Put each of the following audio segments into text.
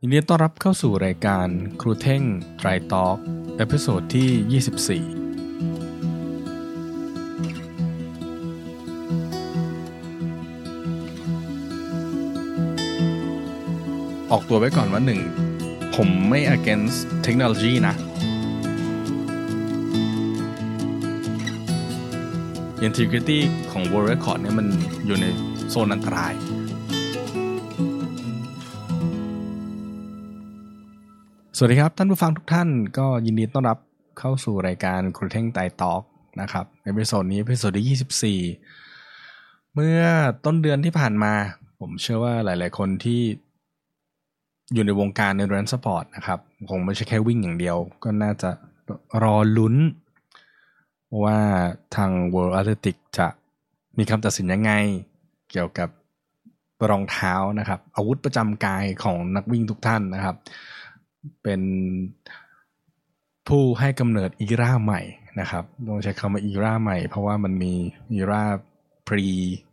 ยินดีต้อนรับเข้าสู่รายการครูเท่งไตรทอล์กเอพิโซดที่24ออกตัวไว้ก่อนว่า1ผมไม่ against เทคโนโลยีนะ integrity ของ world record เนี่ยมันอยู่ในโซนอันตรายสวัสดีครับท่านผู้ฟังทุกท่านก็ยินดีต้อนรับเข้าสู่รายการครูเท่งไตรทอล์กนะครับเอพิโซดนี้เอพิโซดที่24เมื่อต้นเดือนที่ผ่านมาผมเชื่อว่าหลายๆคนที่อยู่ในวงการ Endurance Sport นะครับคงไม่ใช่แค่วิ่งอย่างเดียวก็น่าจะรอลุ้นว่าทาง World Athletics จะมีคำตัดสินยังไงเกี่ยวกับรองเท้านะครับอาวุธประจำกายของนักวิ่งทุกท่านนะครับเป็นผู้ให้กำเนิดอีราใหม่นะครับต้องใช้คำว่าอีราใหม่เพราะว่ามันมีอีรา pre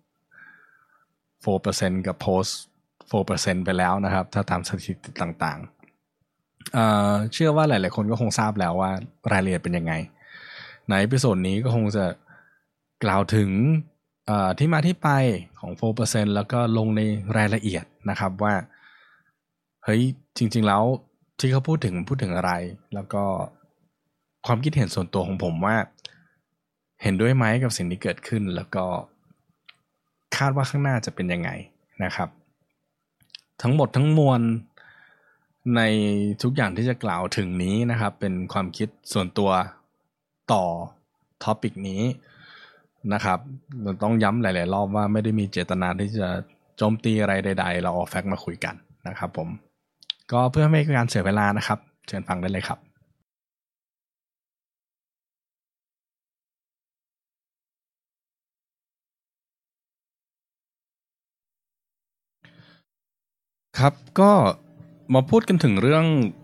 4% กับ post 4% ไปแล้วนะครับถ้าตามสถิติต่างๆเชื่อว่าหลายๆคนก็คงทราบแล้วว่ารายละเอียดเป็นยังไงในเอพิโซดนี้ก็คงจะกล่าวถึงที่มาที่ไปของ 4% แล้วก็ลงในรายละเอียดนะครับว่าเฮ้ยจริงๆแล้วที่เขาพูดถึงอะไรแล้วก็ความคิดเห็นส่วนตัวของผมว่าเห็นด้วยไหมกับสิ่งที่เกิดขึ้นแล้วก็คาดว่าข้างหน้าจะเป็นยังไงนะครับทั้งหมดทั้งมวลในทุกอย่างที่จะกล่าวถึงนี้นะครับเป็นความคิดส่วนตัวต่อท็อปิกนี้นะครับเราต้องย้ำหลายๆรอบว่าไม่ได้มีเจตนาที่จะโจมตีอะไรใดๆเราเอาแฟกต์มาคุยกันนะครับผมก็เพื่อไม่ให้การเสียเวลานะครับเชิญฟังได้เลยครับครับก็มาพูดกันถึงเรื่อง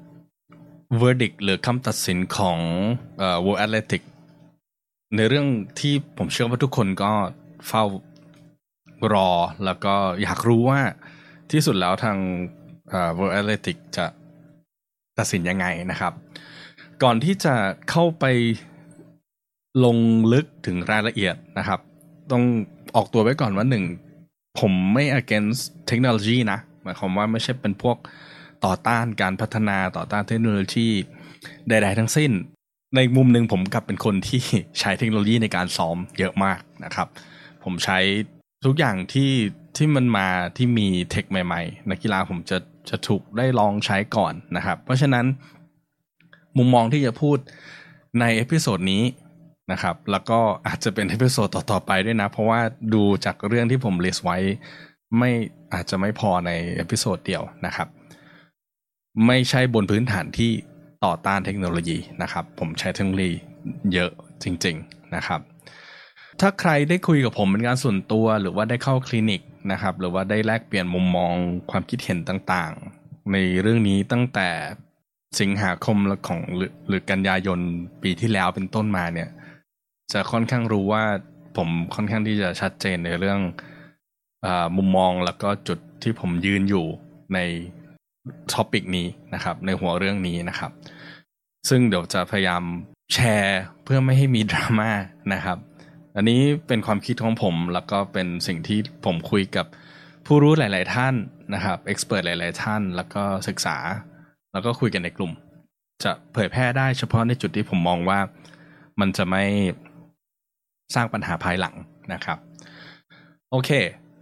verdict หรือคำตัดสินของWorld Athletics ในเรื่องที่ผมเชื่อว่าทุกคนก็เฝ้ารอแล้วก็อยากรู้ว่าที่สุดแล้วทางWorld Athletics จะตัดสินยังไงนะครับก่อนที่จะเข้าไปลงลึกถึงรายละเอียดนะครับต้องออกตัวไว้ก่อนว่าผมไม่ against เทคโนโลยีนะหมายความว่าไม่ใช่เป็นพวกต่อต้านการพัฒนาต่อต้านเทคโนโลยีใดๆทั้งสิ้นในมุมหนึ่งผมกลับเป็นคนที่ใช้เทคโนโลยีในการซ้อมเยอะมากนะครับผมใช้ทุกอย่างที่มันมาที่มีเทคใหม่ๆนักกีฬาผมจะถูกได้ลองใช้ก่อนนะครับเพราะฉะนั้นมุมมองที่จะพูดในเอพิโซดนี้นะครับแล้วก็อาจจะเป็นเอพิโซดต่อๆไปด้วยนะเพราะว่าดูจากเรื่องที่ผมลิสต์ไว้อาจจะไม่พอในเอพิโซดเดียวนะครับไม่ใช่บนพื้นฐานที่ต่อต้านเทคโนโลยีนะครับผมใช้เทคโนโลยีเยอะจริงๆนะครับถ้าใครได้คุยกับผมเป็นการส่วนตัวหรือว่าได้เข้าคลินิกนะครับหรือว่าได้แลกเปลี่ยนมุมมองความคิดเห็นต่างๆในเรื่องนี้ตั้งแต่สิงหาคมของหรือกันยายนปีที่แล้วเป็นต้นมาเนี่ยจะค่อนข้างรู้ว่าผมค่อนข้างที่จะชัดเจนในเรื่องมุมมองแล้วก็จุดที่ผมยืนอยู่ในท็อปิกนี้นะครับในหัวเรื่องนี้นะครับซึ่งเดี๋ยวจะพยายามแชร์เพื่อไม่ให้มีดราม่านะครับอันนี้เป็นความคิดของผมแล้วก็เป็นสิ่งที่ผมคุยกับผู้รู้หลายๆท่านนะครับเอ็กซ์เพิร์ทหลายๆท่านแล้วก็ศึกษาแล้วก็คุยกันในกลุ่มจะเผยแพร่ได้เฉพาะในจุดที่ผมมองว่ามันจะไม่สร้างปัญหาภายหลังนะครับโอเค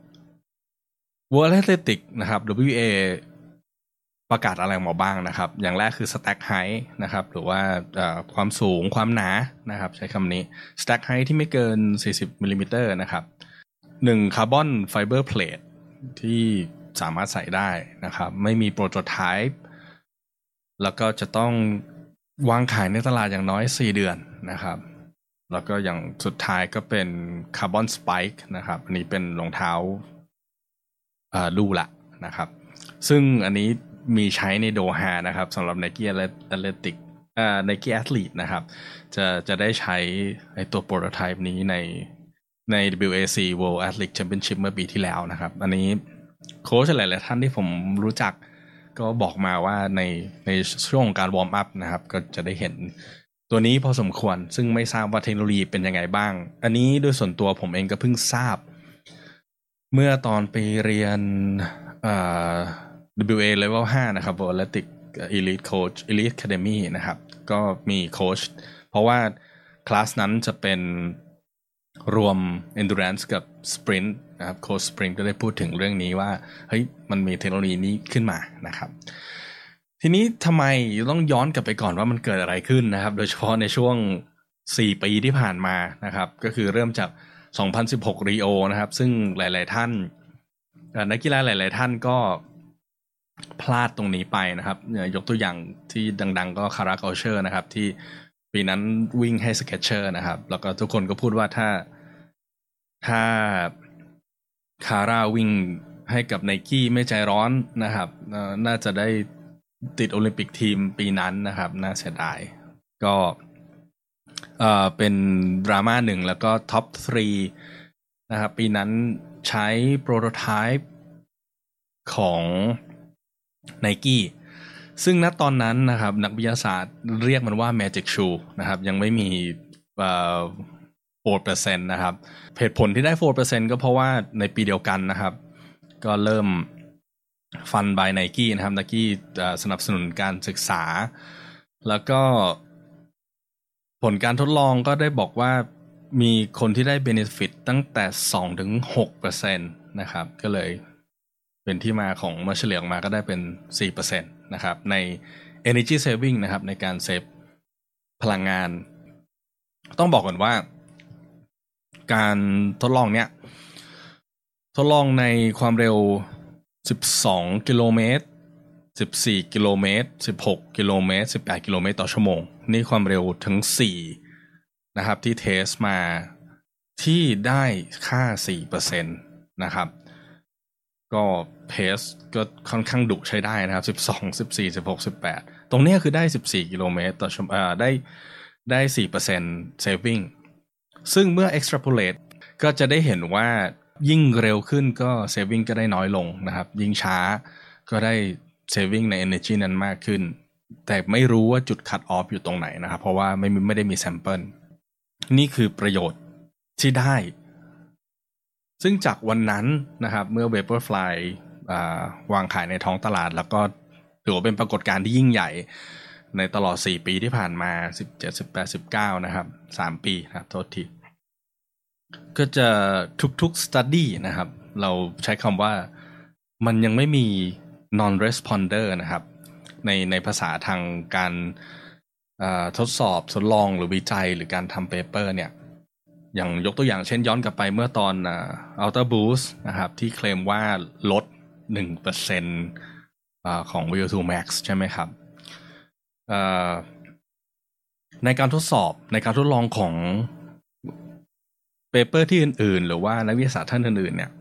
World Athletics นะครับ WA ประกาศอะไรออกมาบ้างนะครับอย่างแรกคือ stack height นะครับหรือว่าความสูงความหนานะครับใช้คำนี้ stack height ที่ไม่เกิน40มิลลิเมตรนะครับ1 carbon fiber plate ที่สามารถใส่ได้นะครับไม่มี prototype แล้วก็จะต้องวางขายในตลาดอย่างน้อย4เดือนนะครับแล้วก็อย่างสุดท้ายก็เป็น carbon spike นะครับอันนี้เป็นรองเท้าลู่ละนะครับซึ่งอันนี้มีใช้ในโดฮานะครับสำหรับ Nike Athletic Nike Athlete นะครับจะได้ใช้ไอ้ตัวโปรโตไทป์นี้ใน WAC World Athletics Championship เมื่อปีที่แล้วนะครับอันนี้โค้ชหลายๆท่านที่ผมรู้จักก็บอกมาว่าในช่วงของการวอร์มอัพนะครับก็จะได้เห็นตัวนี้พอสมควรซึ่งไม่ทราบว่าเทคโนโลยีเป็นยังไงบ้างอันนี้โดยส่วนตัวผมเองก็เพิ่งทราบเมื่อตอนไปเรียนWA Level 5นะครับ Athletic Elite Coach Elite Academy นะครับก็มีโค้ชเพราะว่าคลาสนั้นจะเป็นรวม endurance กับ sprint นะครับโค้ช sprint ก็ได้พูดถึงเรื่องนี้ว่าเฮ้ยมันมีเทคโนโลยีนี้ขึ้นมานะครับทีนี้ทำไมต้องย้อนกลับไปก่อนว่ามันเกิดอะไรขึ้นนะครับโดยเฉพาะในช่วง4 ปีที่ผ่านมานะครับก็คือเริ่มจาก2016 Rio นะครับซึ่งหลายๆท่านนักกีฬาหลายๆท่านก็พลาดตรงนี้ไปนะครับยกตัวอย่างที่ดังๆก็คาราโกเชอร์นะครับที่ปีนั้นวิ่งให้สเก็ตเชอร์นะครับแล้วก็ทุกคนก็พูดว่าถ้าคาร่าวิ่งให้กับไนกี้ไม่ใจร้อนนะครับน่าจะได้ติดโอลิมปิกทีมปีนั้นนะครับน่าเสียดายก็เป็นดราม่าหนึ่งแล้วก็ท็อป3นะครับปีนั้นใช้โปรโตไทป์ของ Nike ซึ่งณตอนนั้นนะครับนักวิทยาศาสตร์เรียกมันว่า Magic Shoe นะครับยังไม่มี4% นะครับเหตุผลที่ได้ 4% ก็เพราะว่าในปีเดียวกันนะครับก็เริ่มฟัน by Nike นะครับ Nike สนับสนุนการศึกษาแล้วก็ผลการทดลองก็ได้บอกว่ามีคนที่ได้ benefit ตั้งแต่ 2-6% นะครับก็เลยเป็นที่มาของมาเฉลี่ยออกมาก็ได้เป็น 4% นะครับใน energy saving นะครับในการเซฟพลังงานต้องบอกก่อนว่าการทดลองเนี้ยทดลองในความเร็ว12 กิโลเมตร14 กิโลเมตร16 กิโลเมตร18 กิโลเมตรต่อชั่วโมงนี่ความเร็วถึง4นะครับที่เทสมาที่ได้ค่า 4% นะครับก็เพสก็ค่อนข้างดุใช้ได้นะครับ12 14 16 18ตรงนี้คือได้14 กิโลเมตรต่อชั่วโมงได้ 4% saving ซึ่งเมื่อ extrapolate ก็จะได้เห็นว่ายิ่งเร็วขึ้นก็ saving ก็ได้น้อยลงนะครับยิ่งช้าก็ได้ saving ใน energy นั้นมากขึ้นแต่ไม่รู้ว่าจุด cut off อยู่ตรงไหนนะครับเพราะว่าไม่ได้มี sample นี่คือประโยชน์ที่ได้ซึ่งจากวันนั้นนะครับเมื่อ Vaporfly วางขายในท้องตลาดแล้วก็ถือว่าเป็นปรากฏการณ์ที่ยิ่งใหญ่ในตลอด4 ปีที่ผ่านมา17 18 19นะครับ3 ปีนะครับโทษทีก็จะทุกๆ study นะครับเราใช้คำว่ามันยังไม่มี non-responder นะครับในภาษาทางการทดสอบทดลองหรือวิจัยหรือการทำเปเปอร์เนี่ยอย่างยกตัวอย่างเช่นย้อนกลับไปเมื่อตอน Ultra Boost นะครับที่เคลมว่าลด 1% ของ VO2 Max ใช่ไหมครับในการทดสอบในการทดลองของเปเปอร์ที่อื่นๆหรือว่านักวิทยาศาสตร์ท่านอื่นๆเนี่ย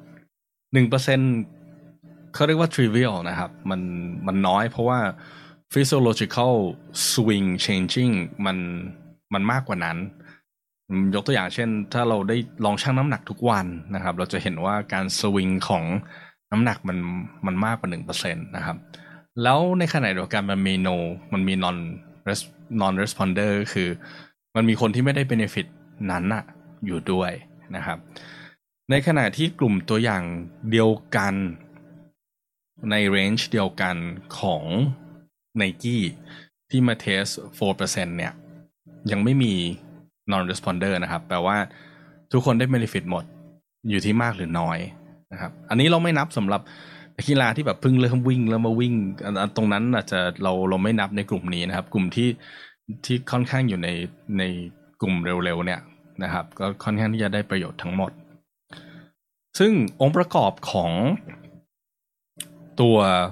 1% เขาเรียกว่า trivial นะครับมันน้อยเพราะว่า physiological swing changing มันมากกว่านั้นยกตัวอย่างเช่นถ้าเราได้ลองชั่งน้ำหนักทุกวันนะครับเราจะเห็นว่าการสวิงของน้ำหนักมันมากกว่า 1% นะครับแล้วในขณะเดียวกันมันมี non responder คือมันมีคนที่ไม่ได้ benefit นั้นน่ะอยู่ด้วยนะครับในขณะที่กลุ่มตัวอย่างเดียวกันใน range เดียวกันของ Nike ที่มาเทส 4% เนี่ยยังไม่มีnon-responder นะครับแปลว่าทุกคนได้ benefit หมดอยู่ที่มากหรือน้อยนะครับอันนี้เราไม่นับสำหรับนักกีฬาที่แบบเพิ่งเริ่มวิ่งแล้วมาวิ่งตรงนั้นอาจจะเราไม่นับในกลุ่มนี้นะครับกลุ่มที่ค่อนข้างอยู่ในกลุ่มเร็วๆเนี่ยนะครับก็ค่อนข้างที่จะได้ประโยชน์ทั้งหมดซึ่งองค์ประกอบของตัว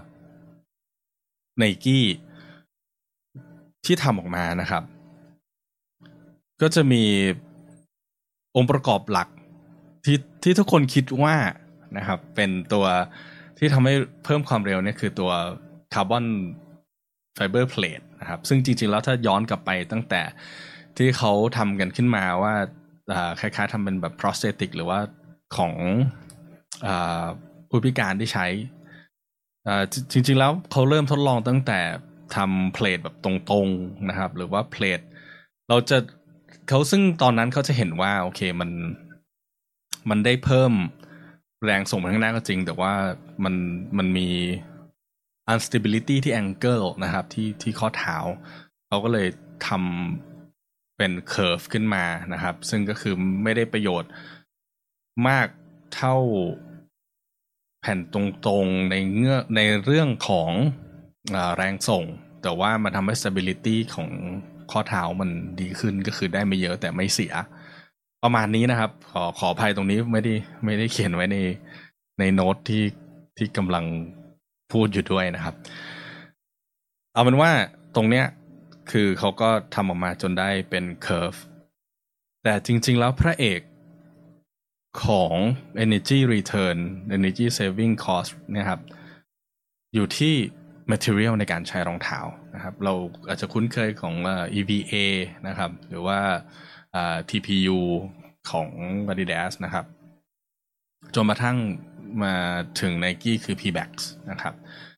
Nike ที่ทำออกมานะครับก็จะมีองค์ประกอบหลักที่ทุกคนคิดว่านะครับเป็นตัวที่ทำให้เพิ่มความเร็วเนี่ยคือตัวคาร์บอนไฟเบอร์เพลทนะครับซึ่งจริงๆแล้วถ้าย้อนกลับไปตั้งแต่ที่เขาทำกันขึ้นมาว่าคล้ายๆทำเป็นแบบ prosthetic หรือว่าของผู้พิการที่ใช้จริงๆแล้วเขาเริ่มทดลองตั้งแต่ทำเพลทแบบตรงๆนะครับหรือว่าเพลทเราจะเขาซึ่งตอนนั้นเขาจะเห็นว่าโอเคมันได้เพิ่มแรงส่งไปข้างหน้าก็จริงแต่ว่ามันมี instability ที่ ankle นะครับที่ข้อเท้าเขาก็เลยทำเป็น curve ขึ้นมานะครับซึ่งก็คือไม่ได้ประโยชน์มากเท่าแผ่นตรงๆในเรื่องของแรงส่งแต่ว่ามันทำให้ stability ของข้อเท้ามันดีขึ้นก็คือได้ไม่เยอะแต่ไม่เสียประมาณนี้นะครับขออภัยตรงนี้ไม่ได้เขียนไว้ในโน้ตที่กำลังพูดอยู่ด้วยนะครับเอาเป็นว่าตรงเนี้ยคือเขาก็ทำออกมาจนได้เป็น curve แต่จริงๆแล้วพระเอกของ energy return energy saving cost เนี่ยครับอยู่ที่ material ในการใช้รองเท้านะครับเราอาจจะคุ้นเคยของEVA นะครับหรือว่า TPU ของ Adidas นะครับจนมาทั้งมาถึง Nike คือ Pebax นะครับ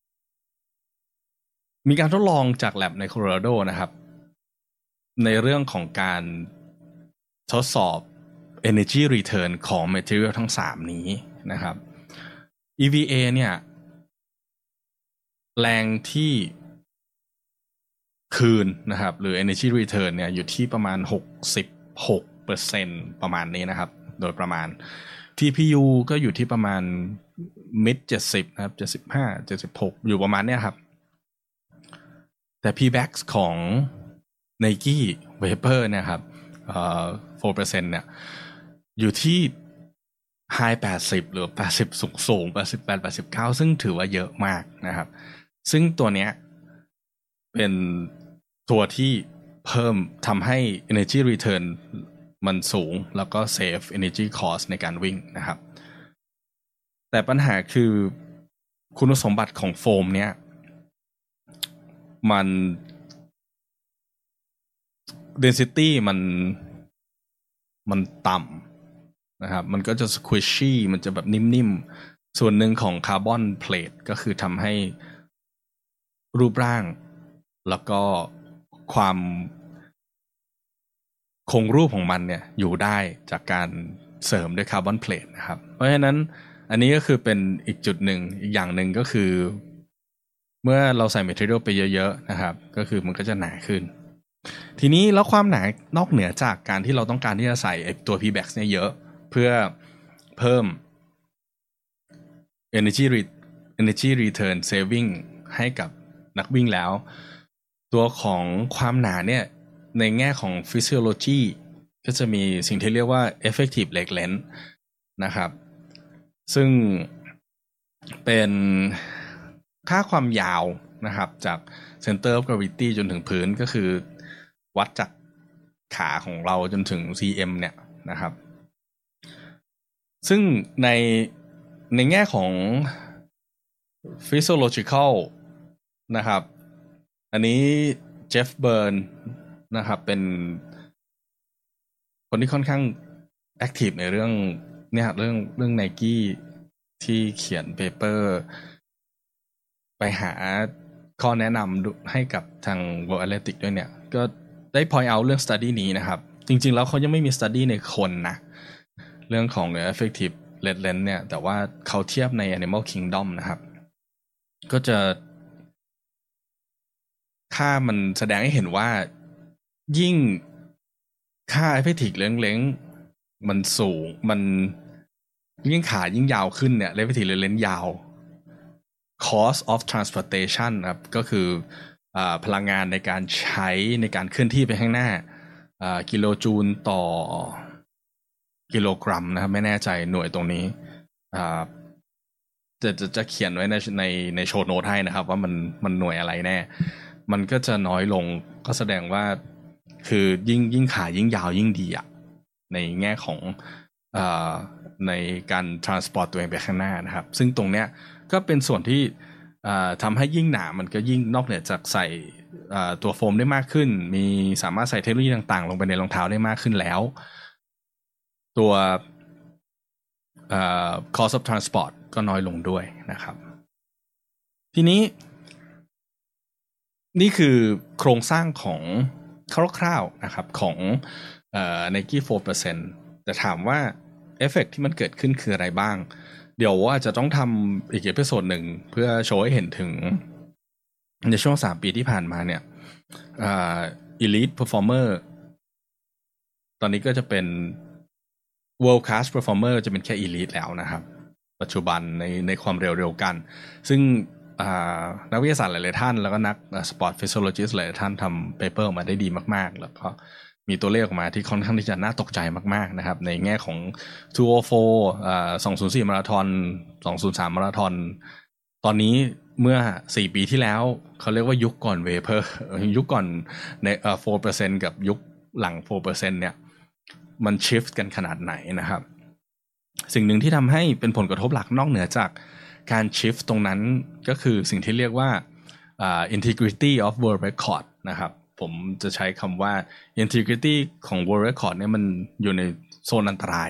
มีการทดลองจาก lab ในโคโลราโดนะครับในเรื่องของการทดสอบ energy return ของ material ทั้ง3นี้นะครับ EVA เนี่ยแรงที่คืนนะครับหรือ energy return เนี่ยอยู่ที่ประมาณ 66% ประมาณนี้นะครับโดยประมาณ TPU ก็อยู่ที่ประมาณ mid 70นะครับ75 76อยู่ประมาณเนี้ยครับแต่ Pebax ของ Nike Vapor เนี่ยครับ4% เนี่ยอยู่ที่ high 80หรือ80สูง88 89ซึ่งถือว่าเยอะมากนะครับซึ่งตัวเนี้ยเป็นตัวที่เพิ่มทำให้ energy return มันสูงแล้วก็ save energy cost ในการวิ่งนะครับแต่ปัญหาคือคุณสมบัติของโฟมเนี้ยมัน density มันต่ำนะครับมันก็จะ squishy มันจะแบบนิ่มๆส่วนหนึ่งของคาร์บอนเพลทก็คือทำให้รูปร่างแล้วก็ความคงรูปของมันเนี่ยอยู่ได้จากการเสริมด้วยคาร์บอนเพลทนะครับเพราะฉะนั้นอันนี้ก็คือเป็นอีกจุดหนึ่งอีกอย่างหนึ่งก็คือเมื่อเราใส่ material ไปเยอะๆนะครับก็คือมันก็จะหนาขึ้นทีนี้แล้วความหนานอกเหนือจากการที่เราต้องการที่จะใส่ตัว Pebax เนี่ยเยอะเพื่อเพิ่ม energy return saving ให้กับนักวิ่งแล้วตัวของความหนาเนี่ยในแง่ของ physiology ก็จะมีสิ่งที่เรียกว่า effective leg length นะครับซึ่งเป็นค่าความยาวนะครับจาก center of gravity จนถึงพื้นก็คือวัดจากขาของเราจนถึง cm เนี่ยนะครับซึ่งในแง่ของ physiological นะครับอันนี้เจฟเบิร์นนะครับเป็นคนที่ค่อนข้างแอคทีฟในเรื่องเนี่ยเรื่อง Nike ที่เขียนเปเปอร์ไปหาข้อแนะนำให้กับทาง World Athletics ด้วยเนี่ยก็ได้ point out เรื่อง study นี้นะครับจริงๆแล้วเขายังไม่มี study ในคนนะเรื่องของ effective leg length เนี่ยแต่ว่าเขาเทียบใน Animal Kingdom นะครับก็จะค่ามันแสดงให้เห็นว่ายิ่งค่า effective leg length มันสูงมันยิ่งขายิ่งยาวขึ้นเนี่ย effective leg length ยาว cost of transportation ครับก็คือพลังงานในการใช้ในการเคลื่อนที่ไปข้างหน้ากิโลจูลต่อกิโลกรัมนะครับไม่แน่ใจหน่วยตรงนี้จะเขียนไว้ในโชว์โน้ตให้นะครับว่ามันหน่วยอะไรแน่มันก็จะน้อยลงก็แสดงว่าคือยิ่งขายิ่งยาวยิ่งดีอ่ะในแง่ของในการ transport ตัวเองไปข้างหน้านะครับซึ่งตรงเนี้ยก็เป็นส่วนที่ทำให้ยิ่งหนามันก็ยิ่งนอกเหนือจากใส่ตัวโฟมได้มากขึ้นมีสามารถใส่เทคโนโลยีต่างๆลงไปในรองเท้าได้มากขึ้นแล้วตัว cost of transport ก็น้อยลงด้วยนะครับทีนี้นี่คือโครงสร้างของคร่าวๆนะครับของNike 4% แต่ถามว่าเอฟเฟกต์ที่มันเกิดขึ้นคืออะไรบ้างเดี๋ยวว่าจะต้องทำอีกเอพิโซดหนึ่งเพื่อโชว์ให้เห็นถึงในช่วง3 ปีที่ผ่านมาเนี่ยElite Performer ตอนนี้ก็จะเป็น World Class Performer จะเป็นแค่ Elite แล้วนะครับปัจจุบันในความเร็วกันซึ่งนักวิทยาศาสตร์หลายๆท่านแล้วก็นักสปอร์ตฟิสิโอโลจิสต์หลายๆท่านทำเปเปอร์ออกมาได้ดีมากๆแล้วก็มีตัวเลขออกมาที่ค่อนข้างที่จะน่าตกใจมากๆนะครับในแง่ของ204 204มาราธอน203มาราธอนตอนนี้เมื่อ4 ปีที่แล้วเขาเรียกว่ายุคก่อนเวเปอร์ยุคก่อนใน4% กับยุคหลัง 4% เนี่ยมันชิฟต์กันขนาดไหนนะครับสิ่งหนึ่งที่ทำให้เป็นผลกระทบหลักนอกเหนือจากการชิฟต์ตรงนั้นก็คือสิ่งที่เรียกว่าintegrity of world record นะครับผมจะใช้คำว่า integrity ของ world record เนี่ยมันอยู่ในโซนอันตราย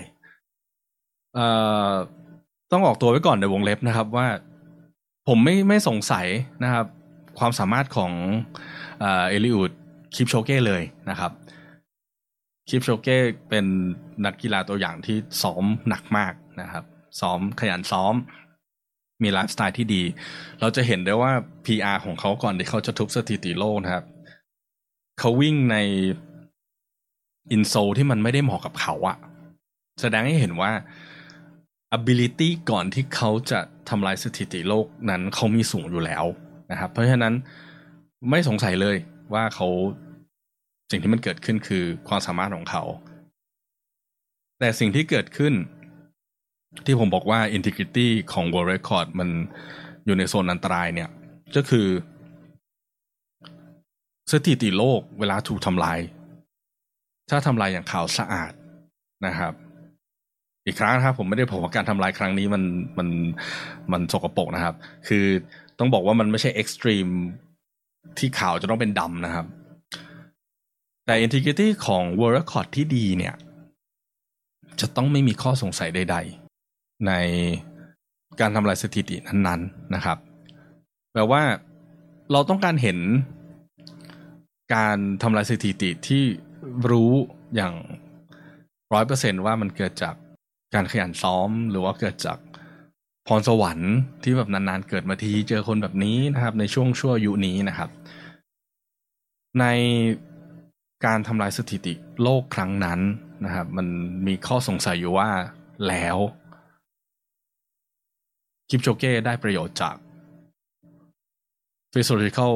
ต้องออกตัวไว้ก่อนในวงเล็บนะครับว่าผมไม่สงสัยนะครับความสามารถของเอลิอูดคิปโชเก้เลยนะครับคิปโชเก้เป็นนักกีฬาตัวอย่างที่ซ้อมหนักมากนะครับซ้อมขยันซ้อมมีไลฟ์สไตล์ที่ดีเราจะเห็นได้ว่า PR ของเขาก่อนที่เขาจะทุบสถิติโลกนะครับเขาวิ่งในอินโซที่มันไม่ได้เหมาะกับเขาอะแสดงให้เห็นว่า ability ก่อนที่เขาจะทำลายสถิติโลกนั้นเขามีสูงอยู่แล้วนะครับเพราะฉะนั้นไม่สงสัยเลยว่าเขาสิ่งที่มันเกิดขึ้นคือความสามารถของเขาแต่สิ่งที่เกิดขึ้นที่ผมบอกว่า integrity ของ world record มันอยู่ในโซนอันตรายเนี่ยก็คือสถิติโลกเวลาถูกทำลายถ้าทำลายอย่างขาวสะอาดนะครับอีกครั้งนะครับผมไม่ได้บอกว่าการทำลายครั้งนี้มันสกปรกนะครับคือต้องบอกว่ามันไม่ใช่ extreme ที่ขาวจะต้องเป็นดำนะครับแต่ integrity ของ world record ที่ดีเนี่ยจะต้องไม่มีข้อสงสัยใดๆในการทำลายสถิตินั้นๆนะครับแปลว่าเราต้องการเห็นการทำลายสถิติที่รู้อย่าง 100% ว่ามันเกิดจากการขยันซ้อมหรือว่าเกิดจากพรสวรรค์ที่แบบนานๆเกิดมาทีเจอคนแบบนี้นะครับในช่วงอายุนี้นะครับในการทำลายสถิติโลกครั้งนั้นนะครับมันมีข้อสงสัยอยู่ว่าแล้วคิปโชเก้ได้ประโยชน์จาก physiological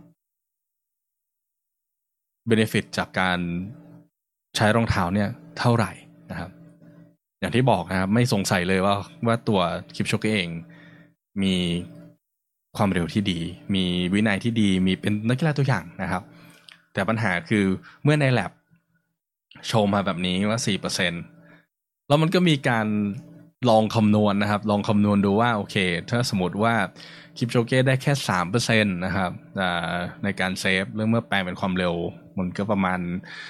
benefit จากการใช้รองเท้าเนี่ยเท่าไหร่นะครับอย่างที่บอกนะครับไม่สงสัยเลยว่าตัวคิปโชเก้เองมีความเร็วที่ดีมีวินัยที่ดีมีเป็นนักกีฬาตัวอย่างนะครับแต่ปัญหาคือเมื่อใน lab โชว์มาแบบนี้ว่า 4% แล้วมันก็มีการลองคำนวณนะครับลองคำนวณดูว่าโอเคถ้าสมมติว่าคิปโชเก้ได้แค่ 3% นะครับในการเซฟเรื่องเมื่อแปลงเป็นความเร็วมันก็ประมาณ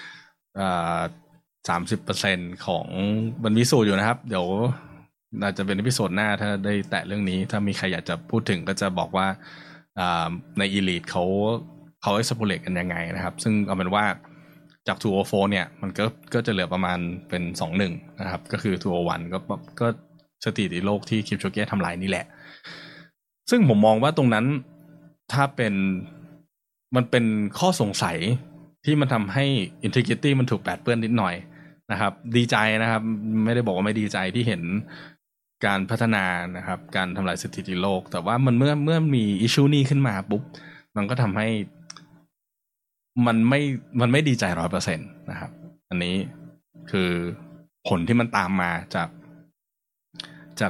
30% ของมันมีสูตรอยู่นะครับเดี๋ยวน่าจะเป็นอีพิโซดหน้าถ้าได้แตะเรื่องนี้ถ้ามีใครอยากจะพูดถึงก็จะบอกว่าใน Elite เขา extrapolate กันยังไงนะครับซึ่งเอาเป็นว่าจาก204เนี่ยมันก็จะเหลือประมาณเป็น21นะครับก็คือ201ก็สถิติโลกที่คิปโชเก้ทำลายนี่แหละซึ่งผมมองว่าตรงนั้นถ้ามันเป็นข้อสงสัยที่มันทำให้ integrity มันถูกแปดเปื้อนนิดหน่อยนะครับดีใจนะครับไม่ได้บอกว่าไม่ดีใจที่เห็นการพัฒนานะครับการทำลายสถิติโลกแต่ว่ามันเมื่อมี issue นี้ขึ้นมาปุ๊บมันก็ทำให้มันไม่ดีใจ 100% นะครับอันนี้คือผลที่มันตามมาจาก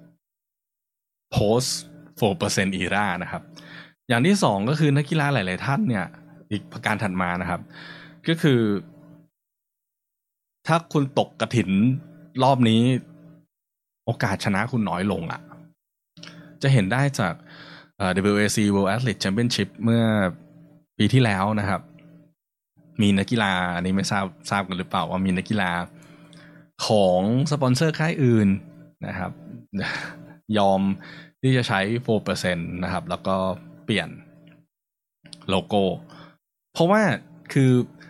post 4% era นะครับอย่างที่สองก็คือนักกีฬาหลายๆท่านเนี่ยอีกประการถัดมานะครับก็คือถ้าคุณตกกระถินรอบนี้โอกาสชนะคุณน้อยลงอ่ะจะเห็นได้จากWAC World Athlete Championship เมื่อปีที่แล้วนะครับมีนักกีฬาอันนี้ไม่ทราบกันหรือเปล่าว่ามีนักกีฬาของสปอนเซอร์ค่ายอื่นนะครับยอมที่จะใช้ 4% นะครับแล้วก็เปลี่ยนโลโก้เพราะว่าคือ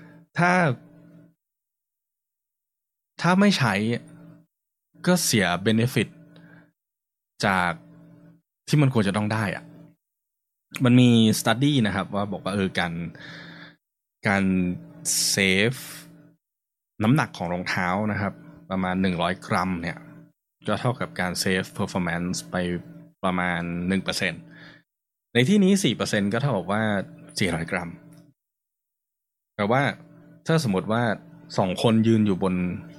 ถ้าไม่ใช้ก็เสีย benefit จากที่มันควรจะต้องได้อะมันมี study นะครับว่าบอกว่าการเซฟน้ำหนักของรองเท้านะครับประมาณ100 กรัมเนี่ยก็เท่ากับการเซฟ performance ไปประมาณ 1% ในที่นี้ 4% ก็เท่ากับว่า400 กรัมแปลว่าถ้าสมมติว่า2คนยืนอยู่บน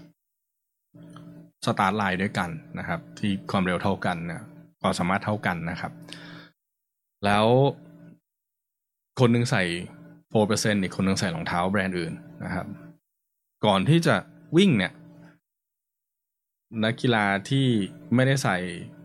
สตาร์ทไลน์ด้วยกันนะครับที่ความเร็วเท่ากันนะความสามารถเท่ากันนะครับแล้วคนหนึ่งใส่ 4% อีกคนหนึ่งใส่รองเท้าแบรนด์อื่นนะครับก่อนที่จะวิ่งเนี่ยนักกีฬาที่ไม่ได้ใส่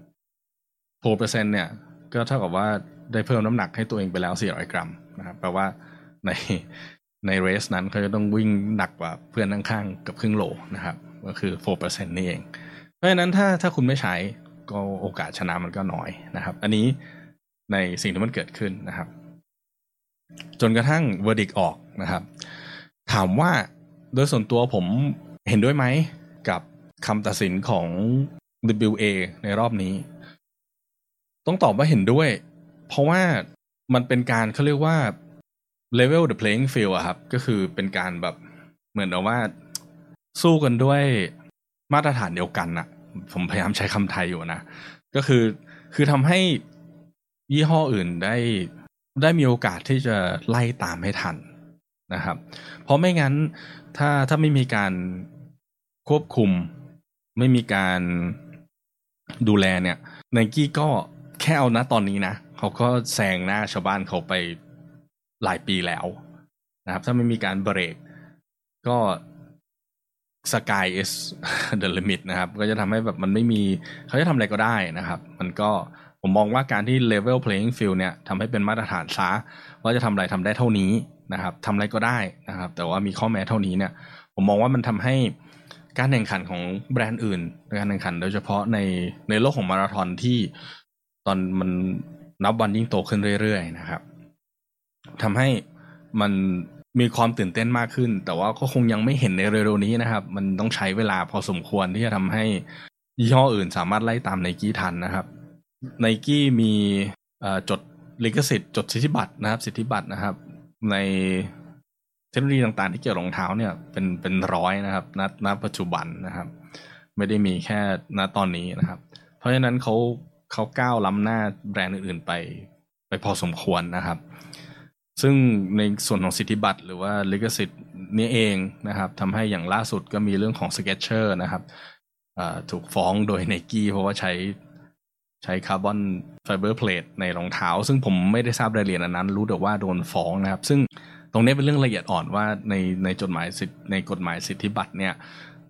4% เนี่ยก็เท่ากับว่าได้เพิ่มน้ำหนักให้ตัวเองไปแล้ว400 กรัมนะครับแปลว่าในเรสนั้นเขาจะต้องวิ่งหนักกว่าเพื่อนข้างๆกับครึ่งโลนะครับก็คือ 4% นี่เองเพราะฉะนั้นถ้าคุณไม่ใช้ก็โอกาสชนะมันก็น้อยนะครับอันนี้ในสิ่งที่มันเกิดขึ้นนะครับจนกระทั่ง verdict ออกนะครับถามว่าโดยส่วนตัวผมเห็นด้วยไหมกับคำตัดสินของ WA ในรอบนี้ต้องตอบว่าเห็นด้วยเพราะว่ามันเป็นการเขาเรียกว่า level the playing field อะครับก็คือเป็นการแบบเหมือนว่าสู้กันด้วยมาตรฐานเดียวกันอะผมพยายามใช้คำไทยอยู่นะก็คือทำให้ยี่ห้ออื่นได้มีโอกาสที่จะไล่ตามให้ทันนะครับเพราะไม่งั้นถ้าไม่มีการควบคุมไม่มีการดูแลเนี่ยไนกี้ก็แค่เอานะตอนนี้นะเขาก็แซงหน้าชาวบ้านเขาไปหลายปีแล้วนะครับถ้าไม่มีการเบรกก็ sky is the limit นะครับก็จะทำให้แบบมันไม่มีเขาจะทำอะไรก็ได้นะครับมันก็ผมมองว่าการที่ level playing field เนี่ยทำให้เป็นมาตรฐานซะว่าจะทำอะไรทำได้เท่านี้นะครับทำอะไรก็ได้นะครับแต่ว่ามีข้อแม้เท่านี้เนี่ยผมมองว่ามันทำให้การแข่งขันของแบรนด์อื่นการแข่งขันโดยเฉพาะในโลกของมาราธอนที่ตอนมันนับวันยิ่งโตขึ้นเรื่อยๆนะครับทำให้มันมีความตื่นเต้นมากขึ้นแต่ว่าก็คงยังไม่เห็นในเร็วๆนี้นะครับมันต้องใช้เวลาพอสมควรที่จะทำให้ยี่ห้ออื่นสามารถไล่ตามไนกี้ทันนะครับไนกี้มีจดลิขสิทธิ์จดสิทธิบัตรนะครับในเทคโนโลยีต่างๆที่เกี่ยวกับรองเท้าเนี่ยเป็นร้อยนะครับณปัจจุบันนะครับไม่ได้มีแค่ณตอนนี้นะครับเพราะฉะนั้นเขาก้าวล้ำหน้าแบรนด์อื่นๆไปพอสมควรนะครับซึ่งในส่วนของสิทธิบัตรหรือว่าลิขสิทธิ์นี้เองนะครับทำให้อย่างล่าสุดก็มีเรื่องของ Skechers นะครับถูกฟ้องโดย Nike เพราะว่าใช้คาร์บอนไฟเบอร์เพลทในรองเท้าซึ่งผมไม่ได้ทราบรายละเอียดนั้นรู้แต่ว่าโดนฟ้องนะครับซึ่งตรงนี้เป็นเรื่องละเอียดอ่อนว่าในจดหมายสิทธิในกฎหมายสิทธิบัตรเนี่ย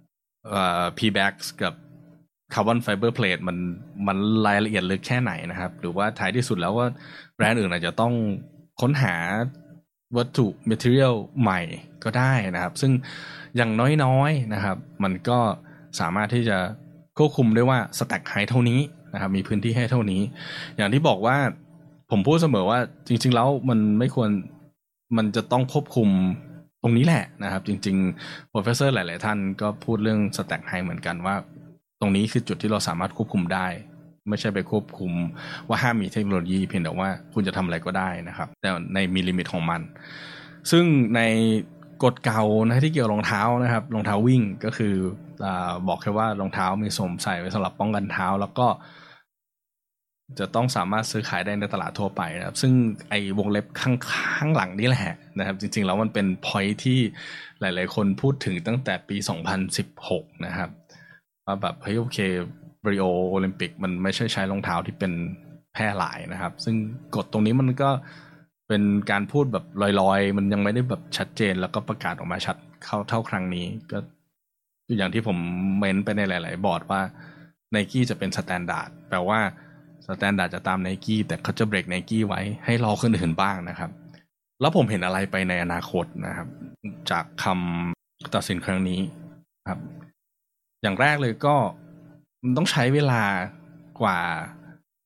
P-Bax กับคาร์บอนไฟเบอร์เพลทมันรายละเอียดลึกแค่ไหนนะครับหรือว่าท้ายที่สุดแล้วว่าแบรนด์อื่นอาจจะต้องค้นหาวัตถุ material ใหม่ก็ได้นะครับซึ่งอย่างน้อยๆนะครับมันก็สามารถที่จะควบคุมได้ว่า stack height เท่านี้นะครับมีพื้นที่ให้เท่านี้อย่างที่บอกว่าผมพูดเสมอว่าจริงๆแล้วมันไม่ควรมันจะต้องควบคุมตรงนี้แหละนะครับจริงๆ professor หลายๆท่านก็พูดเรื่อง stack height เหมือนกันว่าตรงนี้คือจุดที่เราสามารถควบคุมได้ไม่ใช่ไปควบคุมว่าห้ามมีเทคโนโลยีเพียงแต่ว่าคุณจะทำอะไรก็ได้นะครับแต่ในมีลิมิตของมันซึ่งในกฎเก่านะที่เกี่ยวรองเท้านะครับรองเท้าวิ่งก็คือบอกแค่ว่ารองเท้ามีสวมใส่ไว้สำหรับป้องกันเท้าแล้วก็จะต้องสามารถซื้อขายได้ในตลาดทั่วไปนะครับซึ่งไอ้วงเล็บข้างหลังนี่แหละนะครับจริงๆแล้วมันเป็น point ที่หลายๆคนพูดถึงตั้งแต่ปี2016นะครับว่าแบบเฮ้ยโอเคริโอโอลิมปิกมันไม่ใช่ใช้รองเท้าที่เป็นแพร่หลายนะครับซึ่งกฎตรงนี้มันก็เป็นการพูดแบบลอยๆมันยังไม่ได้แบบชัดเจนแล้วก็ประกาศออกมาชัดเท่าครั้งนี้ก็อย่างที่ผมเม้นไปในหลายๆบอร์ดว่า Nike จะเป็นสแตนดาร์ดแปลว่าสแตนดาร์ดจะตาม Nike แต่เขาจะเบรก Nike ไว้ให้รอคนอื่นบ้างนะครับแล้วผมเห็นอะไรไปในอนาคตนะครับจากคำตัดสินครั้งนี้ครับอย่างแรกเลยก็มันต้องใช้เวลากว่า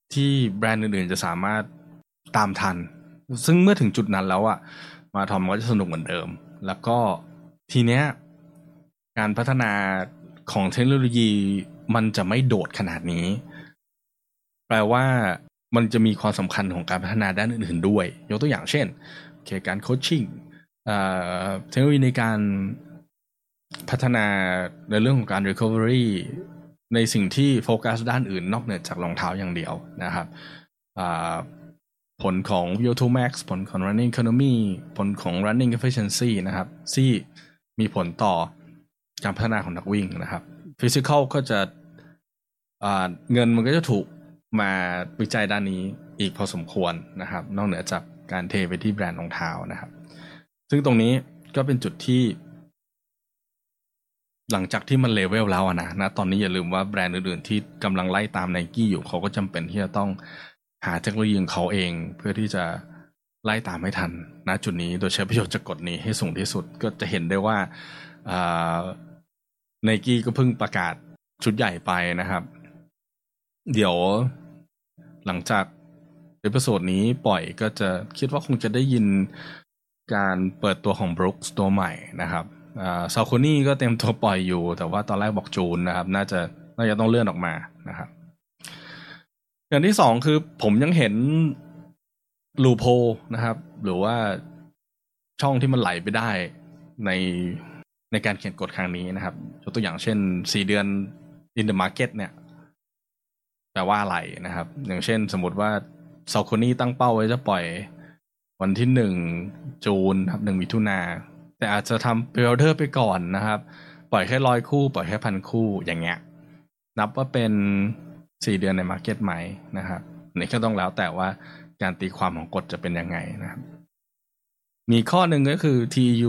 ที่แบรนด์อื่นๆจะสามารถตามทันซึ่งเมื่อถึงจุดนั้นแล้วอะมาทอมก็จะสนุกเหมือนเดิมแล้วก็ทีเนี้ยการพัฒนาของเทคโนโลยีมันจะไม่โดดขนาดนี้แปลว่ามันจะมีความสำคัญของการพัฒนาด้านอื่นๆด้วยยกตัวอย่างเช่นการโคชชิ่งเทคโนโลยีในการพัฒนาในเรื่องของการ recovery ในสิ่งที่โฟกัสด้านอื่นนอกเหนือจากรองเท้าอย่างเดียวนะครับผลของ VO2 max ผลของ running economy ผลของ running efficiency นะครับที่มีผลต่อการพัฒนาของนักวิ่งนะครับ physical ก็จะเงินมันก็จะถูกมาวิจัยด้านนี้อีกพอสมควรนะครับนอกเหนือจากการเทไปที่แบรนด์รองเท้านะครับซึ่งตรงนี้ก็เป็นจุดที่หลังจากที่มันเลเวลแล้วนะตอนนี้อย่าลืมว่าแบรนด์อื่นๆที่กำลังไล่ตาม Nike อยู่เขาก็จำเป็นที่จะต้องหาเทคโนโลยีของเขาเองเพื่อที่จะไล่ตามให้ทันณจุดนี้โดยใช้ประโยชน์จากกฎนี้ให้สูงที่สุดก็จะเห็นได้ว่าNike ก็เพิ่งประกาศชุดใหญ่ไปนะครับเดี๋ยวหลังจากเอพิโซดนี้ปล่อยก็จะคิดว่าคงจะได้ยินการเปิดตัวของ Brooks ตัวใหม่นะครับซาโคนี่ก็เต็มตัวปล่อยอยู่แต่ว่าตอนแรกบอกจูนนะครับน่าจะต้องเลื่อนออกมานะครับอย่างที่สองคือผมยังเห็นลูโพนะครับหรือว่าช่องที่มันไหลไปได้ในการเขียนกฎครั้งนี้นะครับยกตัวอย่างเช่น4 เดือน in the market เนี่ยแปลว่าอะไรนะครับอย่างเช่นสมมติว่าซาโคนี่ตั้งเป้าไว้จะปล่อยวันที่1 จูนครับ1 มิถุนาแต่อาจจะทำ pre-order ไปก่อนนะครับปล่อยแค่100 คู่ปล่อยแค่1,000 คู่อย่างเงี้ยนับว่าเป็น4 เดือนใน market ไหมนะครับนี่ก็ต้องแล้วแต่ว่าการตีความของกฎจะเป็นยังไงนะครับมีข้อหนึ่งก็คือ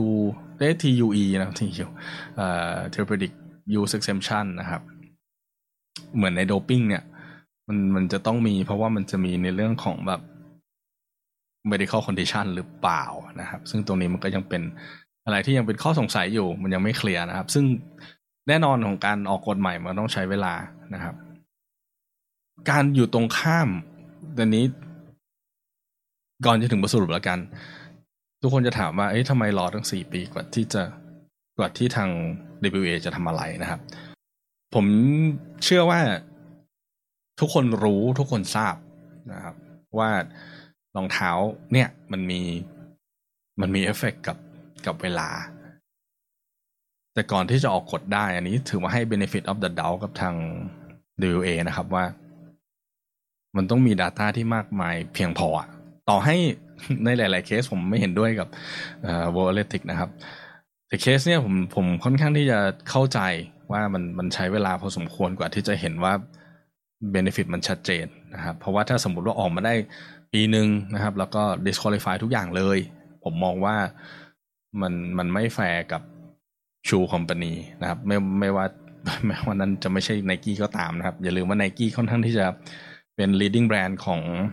TUE นะ Therapeutic Use Exemption นะครับเหมือนในโดปิ้งเนี่ยมันจะต้องมีเพราะว่ามันจะมีในเรื่องของแบบ medical condition หรือเปล่านะครับซึ่งตรงนี้มันก็ยังเป็นอะไรที่ยังเป็นข้อสงสัยอยู่มันยังไม่เคลียร์นะครับซึ่งแน่นอนของการออกกฎใหม่มันต้องใช้เวลานะครับการอยู่ตรงข้ามตอนนี้ก่อนจะถึงบทสรุปแล้วกันทุกคนจะถามว่าทำไมรอตั้ง4 ปีกว่าที่ทาง WA จะทำอะไรนะครับผมเชื่อว่าทุกคนรู้ทุกคนทราบนะครับว่ารองเท้าเนี่ยมันมีเอฟเฟกต์กับเวลาแต่ก่อนที่จะออกกฎได้อันนี้ถือว่าให้ benefit of the doubt กับทาง WA นะครับว่ามันต้องมี data ที่มากมายเพียงพอต่อให้ในหลายๆเคสผมไม่เห็นด้วยกับWorld Athletics นะครับแต่เคสเนี่ยผมค่อนข้างที่จะเข้าใจว่ามันใช้เวลาพอสมควรกว่าที่จะเห็นว่า benefit มันชัดเจนนะครับเพราะว่าถ้าสมมุติว่าออกมาได้ปีนึงนะครับแล้วก็ disqualify ทุกอย่างเลยผมมองว่ามันไม่แฟร์กับชูคอมพานีนะครับไม่ว่านั้นจะไม่ใช่ Nike ก็ตามนะครับอย่าลืมว่า Nike ค่อนข้างที่จะเป็น leading brand ของ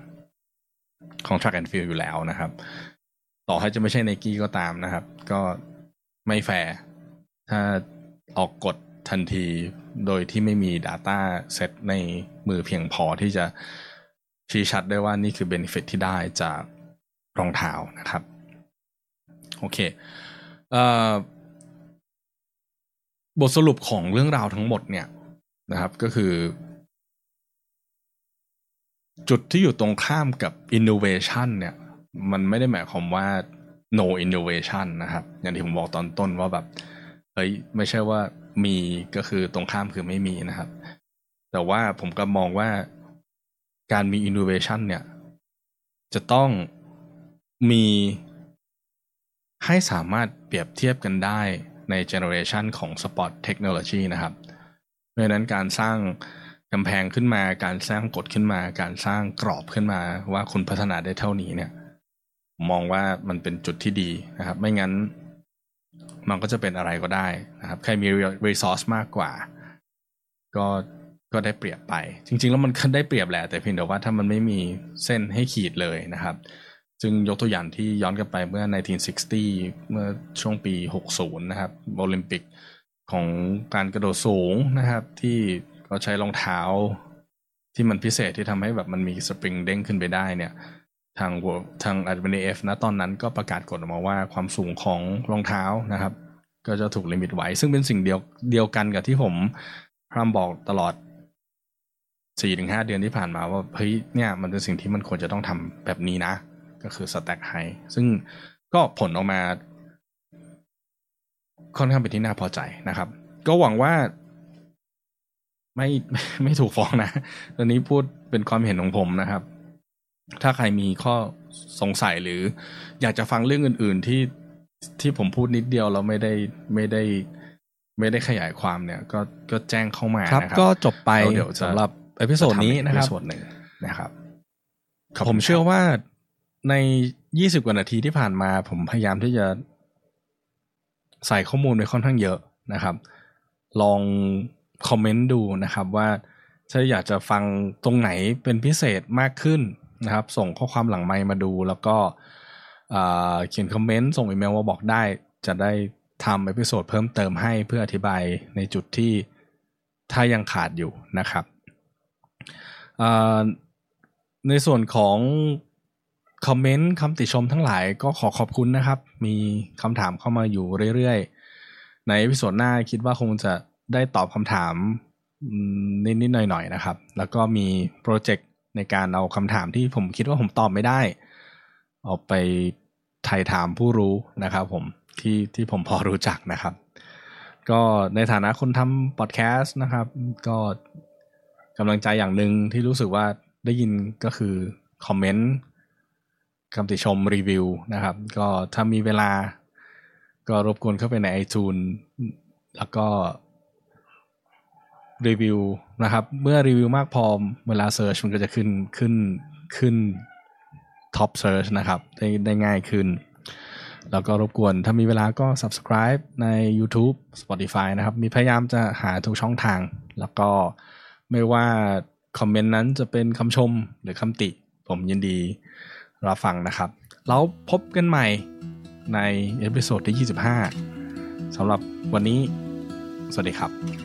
track and field อยู่แล้วนะครับต่อให้จะไม่ใช่ Nike ก็ตามนะครับก็ไม่แฟร์ถ้าออกกฎทันทีโดยที่ไม่มี data set ในมือเพียงพอที่จะชี้ชัดได้ว่านี่คือ benefit ที่ได้จากรองเท้านะครับโอเคบทสรุปของเรื่องราวทั้งหมดเนี่ยนะครับก็คือจุดที่อยู่ตรงข้ามกับ innovation เนี่ยมันไม่ได้หมายความว่า no innovation นะครับอย่างที่ผมบอกตอนต้นว่าแบบไม่ใช่ว่ามีก็คือตรงข้ามคือไม่มีนะครับแต่ว่าผมก็มองว่าการมี innovation เนี่ยจะต้องมีให้สามารถเปรียบเทียบกันได้ใน generation ของ sport technology นะครับเพราะฉะนั้นการสร้างกำแพงขึ้นมาการสร้างกฎขึ้นมาการสร้างกรอบขึ้นมาว่าคุณพัฒนาได้เท่านี้เนี่ยมองว่ามันเป็นจุดที่ดีนะครับไม่งั้นมันก็จะเป็นอะไรก็ได้นะครับใครมี resource มากกว่าก็ได้เปรียบไปจริงๆแล้วมันได้เปรียบแหละแต่เพียงแต่ว่าถ้ามันไม่มีเส้นให้ขีดเลยนะครับซึ่งยกตัวอย่างที่ย้อนกลับไปเมื่อ1960เมื่อช่วงปี60นะครับโอลิมปิกของการกระโดดสูงนะครับที่เขาใช้รองเท้าที่มันพิเศษที่ทำให้แบบมันมีสปริงเด้งขึ้นไปได้เนี่ยทาง RWF นะตอนนั้นก็ประกาศกฎออกมาว่าความสูงของรองเท้านะครับก็จะถูกลิมิตไว้ซึ่งเป็นสิ่งเดียวกันกับที่ผมพร่ำบอกตลอด 4-5 เดือนที่ผ่านมาว่าเฮ้ยเนี่ยมันเป็นสิ่งที่มันควรจะต้องทำแบบนี้นะก็คือ Stack High ซึ่งก็ผลออกมาค่อนข้างเป็นที่น่าพอใจนะครับก็หวังว่าไม่ถูกฟ้องนะตอนนี้พูดเป็นความเห็นของผมนะครับถ้าใครมีข้อสงสัยหรืออยากจะฟังเรื่องอื่นๆที่ผมพูดนิดเดียวแล้วไม่ได้ขยายความเนี่ยก็แจ้งเข้ามานะครับก็จบไปสำหรับเอพิโซดนี้นะครับส่วนหนึ่งนะครับผมเชื่อว่าใน20 กว่านาทีที่ผ่านมาผมพยายามที่จะใส่ข้อมูลไปค่อนข้างเยอะนะครับลองคอมเมนต์ดูนะครับว่าถ้าอยากจะฟังตรงไหนเป็นพิเศษมากขึ้นนะครับส่งข้อความหลังไมค์มาดูแล้วก็เขียนคอมเมนต์ส่งอีเมลมาบอกได้จะได้ทำเอพิโซดเพิ่มเติมให้เพื่ออธิบายในจุดที่ถ้ายังขาดอยู่นะครับในส่วนของคอมเมนต์คำติชมทั้งหลายก็ขอบคุณนะครับมีคำถามเข้ามาอยู่เรื่อยๆในเอพิโซดหน้าคิดว่าคงจะได้ตอบคำถามนิดๆหน่อยๆนะครับแล้วก็มีโปรเจกต์ในการเอาคำถามที่ผมคิดว่าผมตอบไม่ได้เอาไปไถ่ถามผู้รู้นะครับผมที่ผมพอรู้จักนะครับก็ในฐานะคนทำพอดแคสต์นะครับก็กำลังใจอย่างหนึ่งที่รู้สึกว่าได้ยินก็คือคอมเมนต์คำติชมรีวิวนะครับก็ถ้ามีเวลาก็รบกวนเข้าไปใน iTunes แล้วก็รีวิวนะครับเมื่อรีวิวมากพอเวลาเซิร์ชมันก็จะขึ้นท็อปเซิร์ชนะครับได้ง่ายขึ้นแล้วก็รบกวนถ้ามีเวลาก็ Subscribe ใน YouTube Spotify นะครับมีพยายามจะหาทุกช่องทางแล้วก็ไม่ว่าคอมเมนต์นั้นจะเป็นคำชมหรือคำติผมยินดีรับฟังนะครับแล้วพบกันใหม่ในเอพิโซดที่25สำหรับวันนี้สวัสดีครับ